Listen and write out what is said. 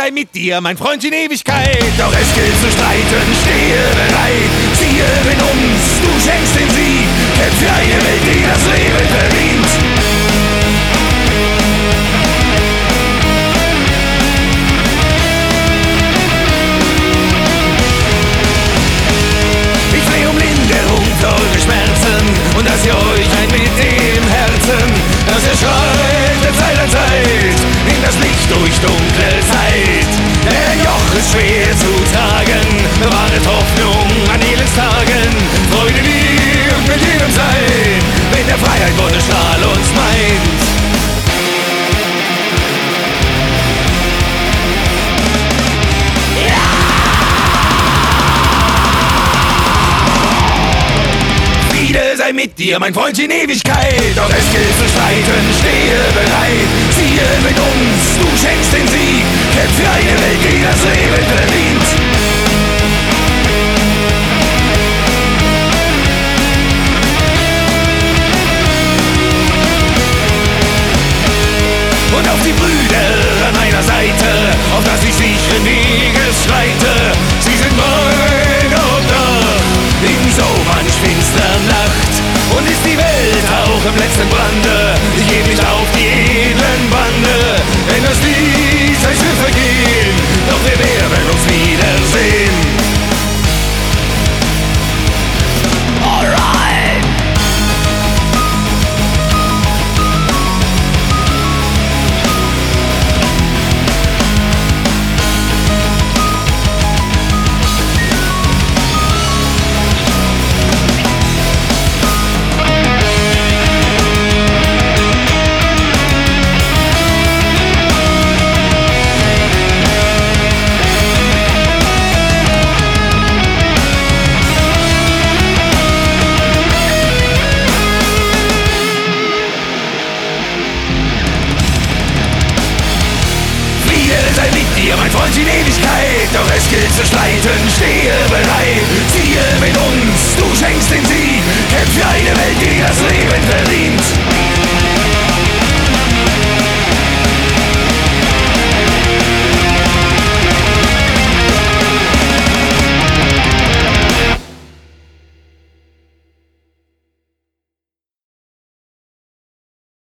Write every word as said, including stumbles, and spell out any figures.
sei mit dir, mein Freund, in Ewigkeit. Doch es gilt zu streiten, stehe bereit, ziehe mit uns, du schenkst den Sieg, kämpf für eine Welt, die das Leben verdient. Ich flehe um Linderung für eure Schmerzen und dass ihr euch ein mit dem Herzen, dass ihr schreit, der Zeit an Zeit, in das Licht durch dunkle Zeit. Der Joch ist schwer zu tragen, bewahret Hoffnung an Elendstagen. Freude wird mit jedem sein, wenn der Freiheit Wonnestrahl uns meint. Sei mit dir, mein Freund, in Ewigkeit. Doch es gilt zu streiten, stehe bereit, ziehe mit uns, du schenkst den Sieg, kämpf für eine Welt, die das Leben verdient. Und auf die Brüder an meiner Seite, auf dass ich sicheren Weges schreite, sie sind mein Obdach in so manch finstrer Nacht. Und ist die Welt auch im letzten Brande, ich geb mich auf die edlen Bande, denn das Diesseits wird vergehen, doch wir werden uns wiedersehen. Alright! Mein Freund, in Ewigkeit, doch es gilt zu streiten, stehe bereit, ziehe mit uns, du schenkst den Sieg, kämpf für eine Welt, die das Leben verdient.